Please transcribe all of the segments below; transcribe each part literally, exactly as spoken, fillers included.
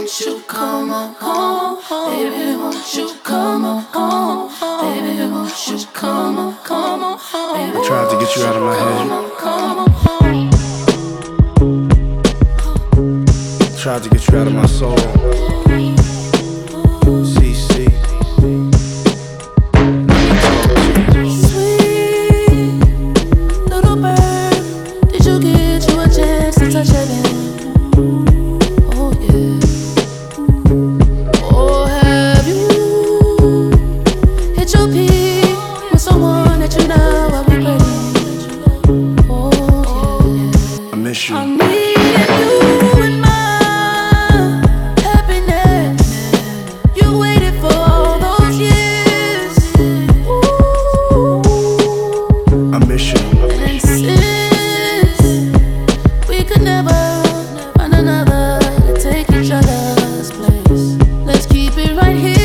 won't you come on home? Baby, won't you come on home? Baby, won't you come on, come on home? I tried to get you out of my head. Come on home. Tried to get you out of my soul. C C. Sweet little bird, did you get you a chance to touch heaven? Oh yeah. Or have you hit your peak with someone that you know I'll be pretty? Oh yeah. I miss you. I needed you in my happiness. You waited for all those years. Ooh. I miss you. And since we could never find another to take each other's place, let's keep it right here.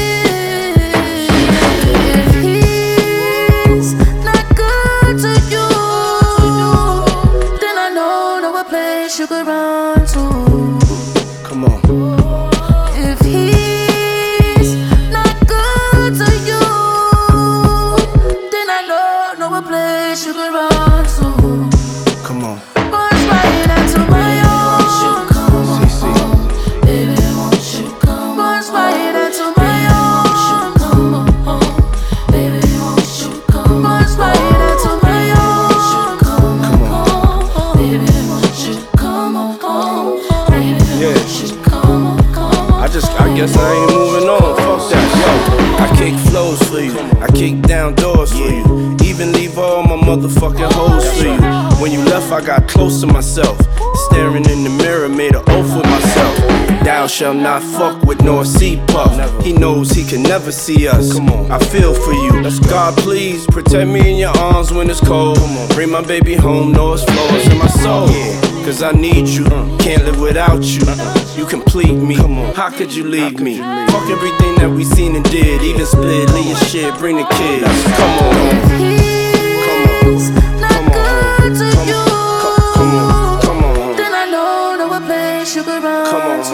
If he's not good to you, then I know no a place you could run to. Come on. If he's not good to you, then I know no a place you could run to. Come on. Runs right into my own. C C. Baby, won't you come? Runs right into my own. Come on, baby, won't you come? Runs right into my own. Come on, baby, won't you come on? Baby, Yeah. won't you come on? I just, I guess I ain't moving on. Fuck that. Yo, I kick flows for you. I kick down doors for you. Even leave all my motherfucking hoes for you. When you left, I got close to myself. Staring in the mirror, made an oath with myself. Thou shalt not fuck with nor see puff. He knows he can never see us. I feel for you. God, please protect me in your arms when it's cold. Bring my baby home, know it's flowers in my soul. Cause I need you, can't live without you. You complete me, how could you leave me? Fuck everything that we seen and did, even split, leave your shit, bring the kids. Come on, He's not good to you. come on, come on, Then I know no a place you could run Come on. to.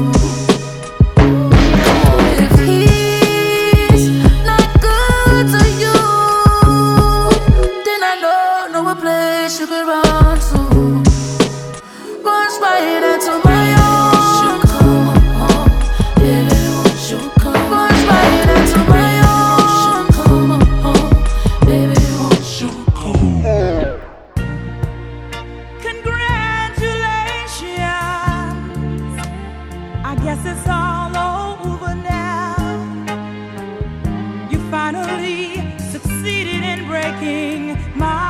If he's not good to you, then I know no a place you could run to. Runs right into my own. Come on, baby, won't you come? Runs right into my own. Come on, baby, won't you come? Congratulations, I guess it's all over now. You finally succeeded in breaking my